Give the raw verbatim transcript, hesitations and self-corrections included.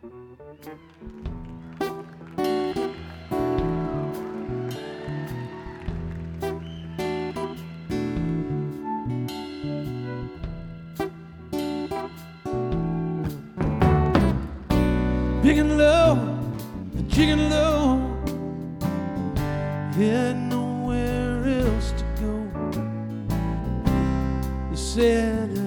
Big and low, jig and low, had nowhere else to go. You said